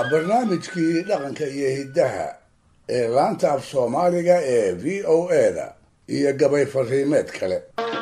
waa barnaamijkii dhaqanka iyo hiddaha ee laanta af soomaaliga ee v o a-da iyo gabay fariimeed kale.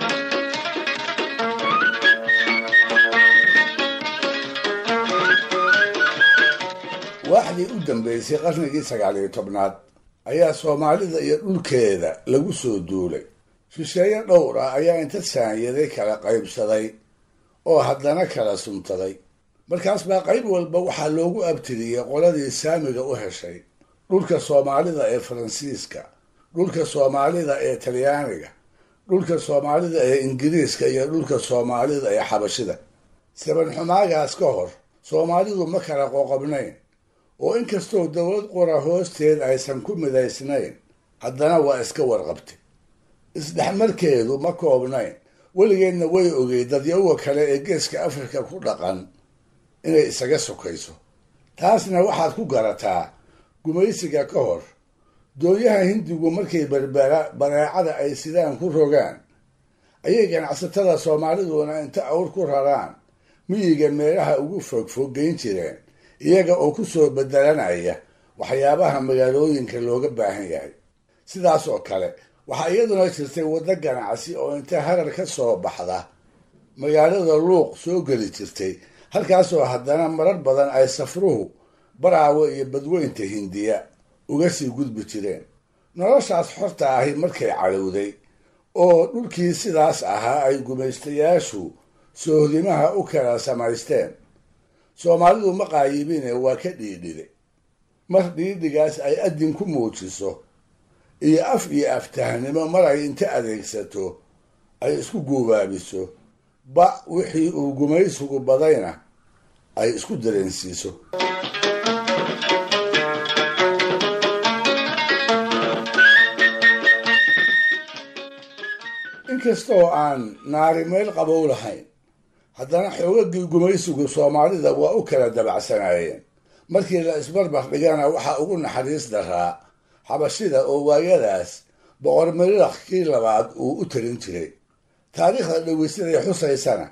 waaxdii u dambeysay qarnigii 19aad ayaa soomaalida iyo dhulkeeda lagu soo duulay. shisheeye dhowr ah ayaa inta saanyaday kala qaybsaday oo haddana kala suntaday. markaas baa qayb walba waxaa loogu abtiriyey qoladii saamiga u heshay. dhulka soomaalida ee faransiiska, dhulka soomaalida ee talyaaniga, dhulka soomaalida ee ingiriiska iyo dhulka soomaalida ee xabashida. sabanxumaagaas ka hor soomaalidu ma kala qoqobnayn, oo inkastoo dowlad qora hoosteed aysan ku midaysnayn, haddana waa iska warqabtay. isdhexmarkeedu ma koobnayn, weligeedna way ogey dadyawa kale ee geeska afrika ku dhaqan inay isaga sokayso. taasna waxaad ku garataa gumaysiga ka hor doonyaha hindigu markay bareecada ay sidaan ku rogaan ayay ganacsatada soomaaliduna inta awr ku raraan miyiga meelaha ugu fogfog geyn jireen, iyaga oo ku soo bedelanaya waxyaabaha magaalooyinka looga baahan yahay. sidaas oo kale waxaa iyaduna jirtay waddo ganacsi oo inta harar ka soo baxda magaalada luuq soo geli jirtay, halkaasoo haddana marar badan ay safruhu baraawo iyo badweynta hindiya uga sii gudbi jireen. noloshaas xorta ahi markay cadhowday oo dhulkii sidaas ahaa ay gumaystayaashu soohdimaha u kala samaysteen, soomaalidu ma qaayibine waa ka dhiidhide. mar dhiidhigaas ay adin ku muujiso iyo af iyo aftahnimo mar ay inta adeegsato ay isku guubaabiso ba wixii uu gumaysigu badayna ay isku dareensiiso. inkastoo aan naari meel qabow lahayn, haddana xoogagii gumaysigu soomaalida waa u kala dabacsanaayeen. markii la isbarbar dhigana waxaa ugu naxariis daraa xabashida oo waayadaas boqor miriraq kii labaad uu u talin jiray. taariikhda dhaweysaday xusaysana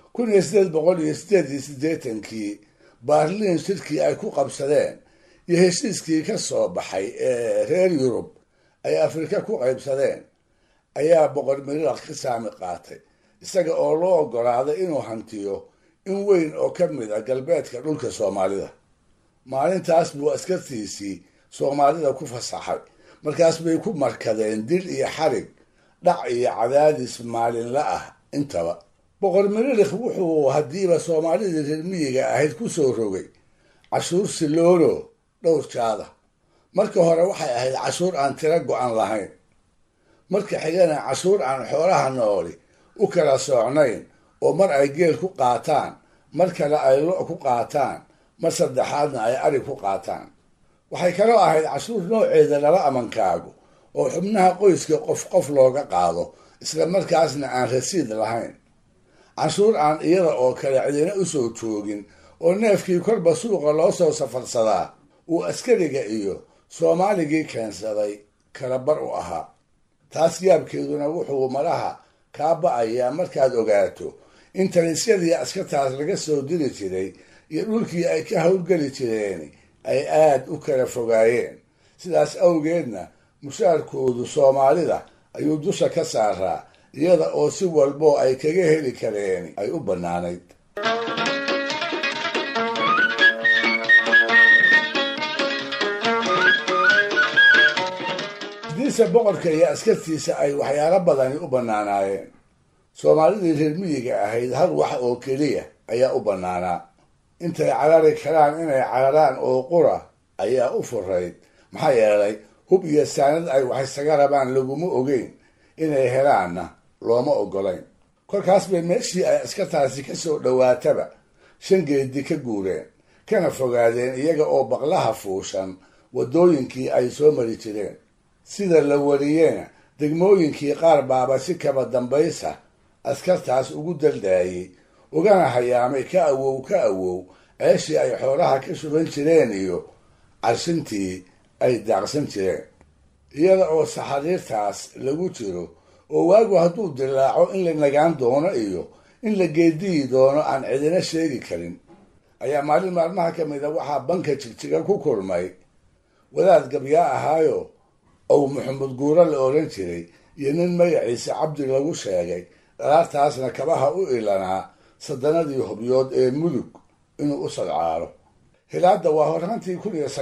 1888kii baarliin shirkii ay ku qabsadeen iyo heshiiskii ka soo baxay ee reer yurub ay afrika ku qaybsadeen ayaa boqor miriraq ka saami qaatay, isaga oo loo ogolaaday inuu hantiyo in weyn oo ka mid a galbeedka dhulka soomaalida. maalintaas buu askartiisii soomaalida ku fasaxay, markaas bay ku markadeen dil iyo xarig, dhac iyo cadaadis maalinla ah intaba. boqor miriraq wuxuu haddiiba soomaalidii reer miyiga ahayd ku soo rogay cashuur siloolo dhowr jaada. marka hore waxay ahayd cashuur aan tiro go-an lahayn, marka xigana cashuur aan xoolaha nooli u kala soocnayn oo mar ay geel ku qaataan, mar kale ay lo' ku qaataan, mar saddexaadna ay ari ku qaataan. waxay kaloo ahayd cashuur nooceeda laba amankaagu oo xubnaha qoyska qof qof looga qaado, isla markaasna aan rasiid lahayn. cashuur aan iyada oo kale cidina u soo joogin oo neefkii korba suuqa loo soo safarsadaa uu askariga iyo soomaaligii keensaday kala bar u ahaa. taas yaabkeeduna wuxuu malaha kaa ba'ayaa markaad ogaato in talisyadii askartaas laga soo diri jiray iyo dhulkii ay ka howlgeli jireen ay aad u kala fogaayeen. sidaas awgeedna mushaarkoodu soomaalida ayuu dusha ka saaraa, iyada oo si walboo ay kaga heli kareen ay u bannaanayd. hadiise boqorka iyo askartiisa ay waxyaalo badani u bannaanaayeen, soomaalidii reer miyiga ahayd hal wax oo keliya ayaa u bannaanaa. intay carari karaan inay cararaan oo qura ayaa u furayd, maxaa yeelay hub iyo saanad ay wax isaga rabaan laguma ogeyn, inay helaanna looma ogolayn. kolkaas bay meeshii ay askartaasi ka soo dhowaataba shangeedi ka guureen, kana fogaadeen iyaga oo baqlaha fuushan waddooyinkii ay soo mari jireen. sida la wariyena degmooyinkii qaar baaba si kaba dambaysa askartaas ugu daldaayey, ugana hayaamay ka awow ceeshii ay xoolaha ka shuban jireen iyo carshintii ay daaqsan jireen. iyada oo saxariirtaas lagu jiro oo waagu hadduu dilaaco in la nagaan doono iyo in la geediyi doono aan cidina sheegi karin, ayaa maalin maalmaha ka mida waxaa banka Jigjiga ku kulmay wadaad gabyaa ahaayo oo Maxamed Guura la oran jiray iyo nin magaciisa Cabdi lagu sheegay dhalaartaasna kabaha u ilanaa sadanadii hubyood ee mudug inuu u sadcaalo. Hilaada waa horaantii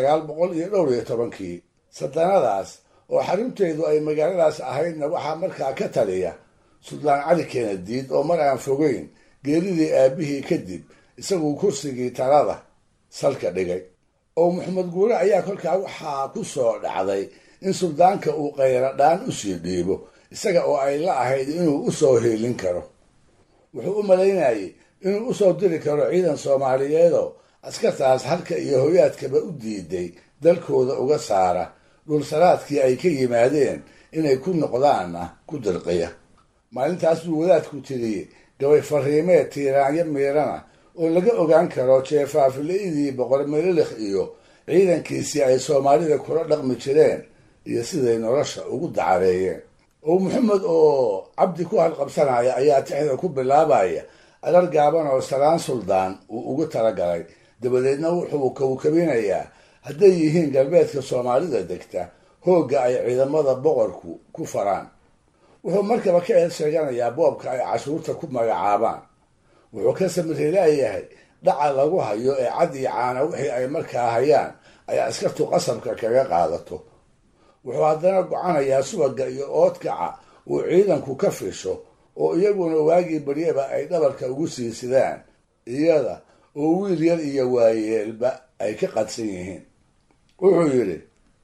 1912 sadanadaas oo xarunteedu ay magaaladaas ahaydna waxaa markaa ka taliya Suldaan Cali Keenadiid oo mar aan fogeyn geeridii aabihii kadib isagu kursigii talada salka dhigay. oo Maxamed Guure ayaa kolkaa waxaa ku soo dhacday in suldaanka uu qayradhaan u sii dhiibo isaga oo ay la ahayd inuu u soo heelin karo. wuxuu u malaynayay inuu u soo diri karo ciidan Soomaaliyeedoo askartaas halka iyo hoyaadkaba u diiday dalkooda uga saara dhulsaraadkii ay ka yimaadeen inay ku noqdaanna ku dirqiya. maalintaas buu wadaadku tiriyey gabay fariimeed tiiraanyo miirana oo laga ogaan karo jeefaafileydii boqor Meelix iyo ciidankiisii ay Soomaalida kula dhaqmi jireen iyo siday nolosha ugu dacareeyeen. oo Maxamed oo Cabdi ku halqabsanaya ayaa tixda ku bilaabaya arar gaaban oo salaan suldaan uu ugu talagalay. dabadeedna wuxuu kawkabinayaa hadday yihiin galbeedka Soomaalida degta hooga ay ciidamada boqorku ku faraan. wuxuu markaba ka sheeganayaa boobka ay cashuurta ku magacaabaan. wuxuu ka samreelayahay dhaca lagu hayo ee cad iyo caana wixii ay markaa hayaan ay askartu qasabka kaga qaadato. wuxuu haddana gocanayaa subaga iyo oodkaca uu ciidanku ka fisho oo iyaguna waagii baryaba ay dhabarka ugu siisidaan iyada oo wiil yar iyo waayeelba ay ka qadsan yihiin. wuxuu yidhi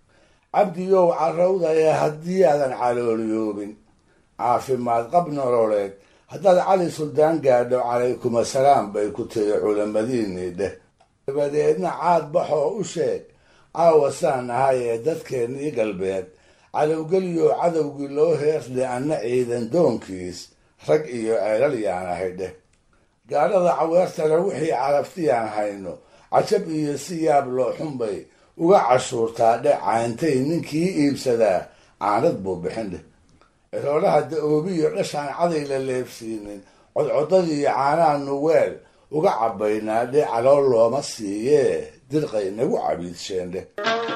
Cabdiyow carrawdaye haddii aadan calooliyoobin caafimaad qab nololeed haddaad Cali Suldaan gaadho calaykum assalaam bay ku tiri culamadiinii dheh. dabadeedna caad baxoo u sheeg caawa saan ahay ee dadkeennii galbeed calowgeliyo cadowgii loo heerdhe anna ciidan doonkiis rag iyo ceelal yaan ahay dheh. gaadhada caweertana wixii caraftiyaan hayno cajab iyo si yaab loo xunbay uga cashuurtaa dheh cayntay ninkii iibsadaa caanad buu bixin dheh. ciroolaha da-oobiyo dhashaan caday la leefsiinin codcodadii caanaanu weel uga cabbaynaa dheh calool looma siiyee dirqay nagu cabiidsheen dheh.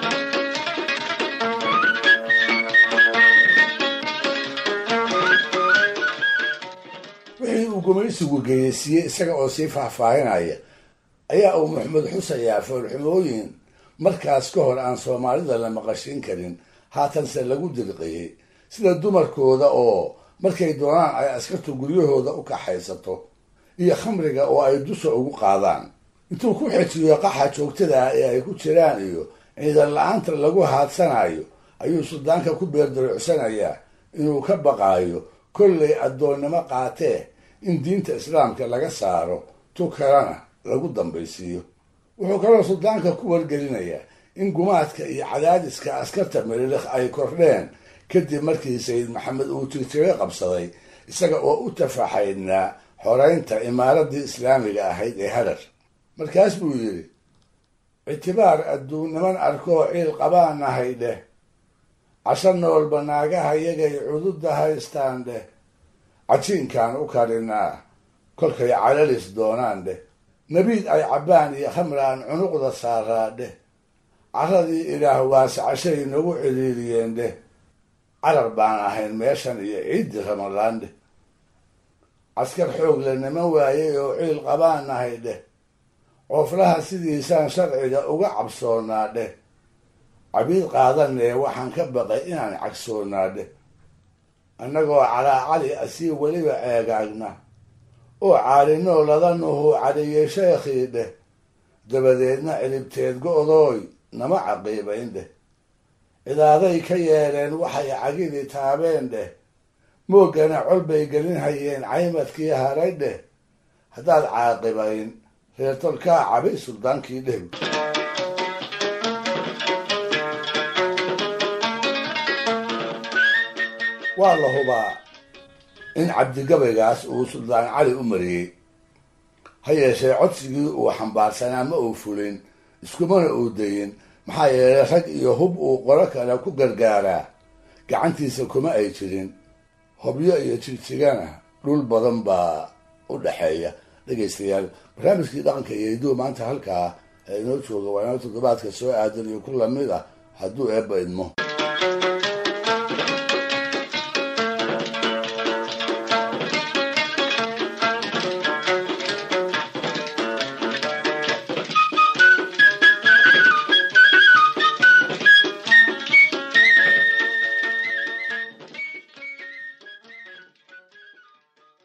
wixii uu gumaysigu geyeysiiyey isaga oo sii faahfaahinaya ayaa uu Maxamed xusayaa foolxumooyin markaas ka hor aan Soomaalida la maqashin karin haatanse lagu dirqiyey, sida dumarkooda oo markay doonaan ay askartu guryahooda u kaxaysato iyo khamriga oo ay dusha ugu qaadaan. intuu ku xejiyo qaxa joogtada ah ee ay ku jiraan iyo ciidan la-aanta lagu haadsanayo ayuu suldaanka ku beerdaruucsanayaa inuu ka baqaayo kollay addoonnimo qaatee in diinta islaamka laga saaro tu kalena lagu dambaysiiyo. wuxuu kaloo suldaanka ku wargelinayaa in gumaadka iyo cadaadiska askarta Meelix ay kordheen kadib markii Sayid Maxamed uu Jigjiga qabsaday isaga oo u tafaxaydnaa xoreynta imaaradii islaamiga ahayd ee Harar. markaas buu yidhi ictibaar adduun niman arkoo ciil qabaanahay dheh casho noolba naagaha yagay cududa haystaan dheh cajiinkaan u karinaa kolkay calalis doonaan dheh nabiid ay cabbaan iyo khamraan cunuqda saaraa dheh caradii ilaah waasicashay nagu ciriiriyeen dheh carar baan ahayn meeshan iyo ciiddii Ramadaan dheh caskar xoog la niman waayey oo ciil qabaanahay dheh cooflaha sidiisaan sharciga uga cabsoonaa dheh cabiid qaadanee waxaan ka baqay inaan cagsoonaa dheh annagoo calaa cali asii weliba ceegaagna oo caalinoo ladanuhu caliyey sheekhii dheh dabadeedna cilibteed go-dooy nama caqiibayn dheh cidaaday ka yeeleen waxay cagidii taabeen dheh mooggana col bay gelin hayeen caymadkii haray dheh haddaad caaqibayn reertolkaa cabay suldaankii dheh. waa la hubaa in cabdigabaygaas uu Suldaan Cali u mariyey, ha yeeshee codsigii uu xambaarsanaa ma uu fulin iskumana uu dayin, maxaa yeelay rag iyo hub uu qolo kale ku gargaaraa gacantiisa kuma ay jirin. hobyo iyo Jigjigana dhul badan baa u dhaxeeya, dhegaystayaal barnaamijkii dhaqanka iyo hiduwa maanta halkaa inoo jooga waa inoo toddobaadka soo aadan iyo ku lamid ah hadduu eebba idmo.